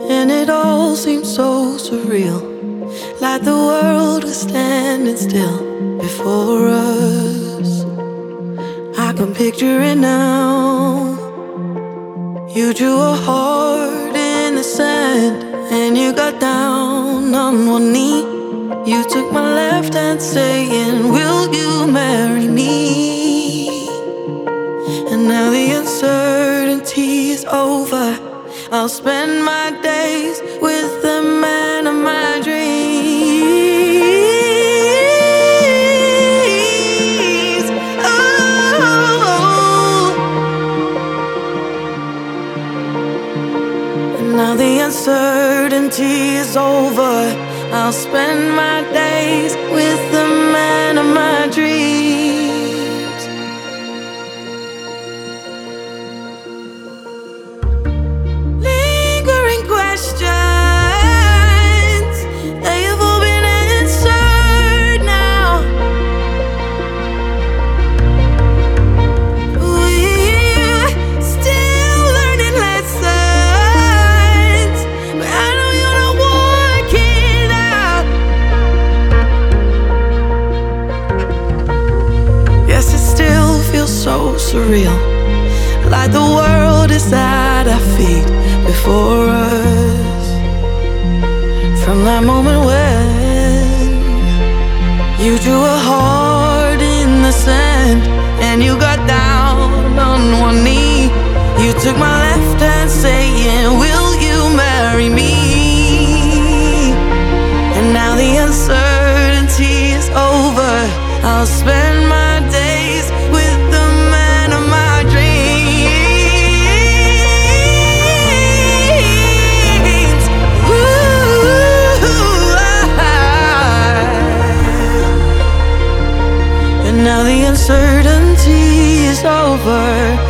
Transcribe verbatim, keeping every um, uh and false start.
and it all seemed so surreal, like the world was standing still before us. I can picture it now. You drew a heart in the sand, and you got down on one knee. You took my left hand saying, will you marry me? And now the uncertainty is over. I'll spend my days with the man of my dreams. Oh. And now the uncertainty is over. I'll spend my days with the man of my dreams. Lingering questions, they have all been answered now. We're still learning lessons, but I know you're not working out. Yes, it still feels so surreal, like the world is at our feet before us. From that moment when you drew a heart in the sand, and you got down on one knee. You took my left hand saying, will you marry me? And now the uncertainty is over. I'll spend my days with the man of my dreams. Ooh, and now the uncertainty is over.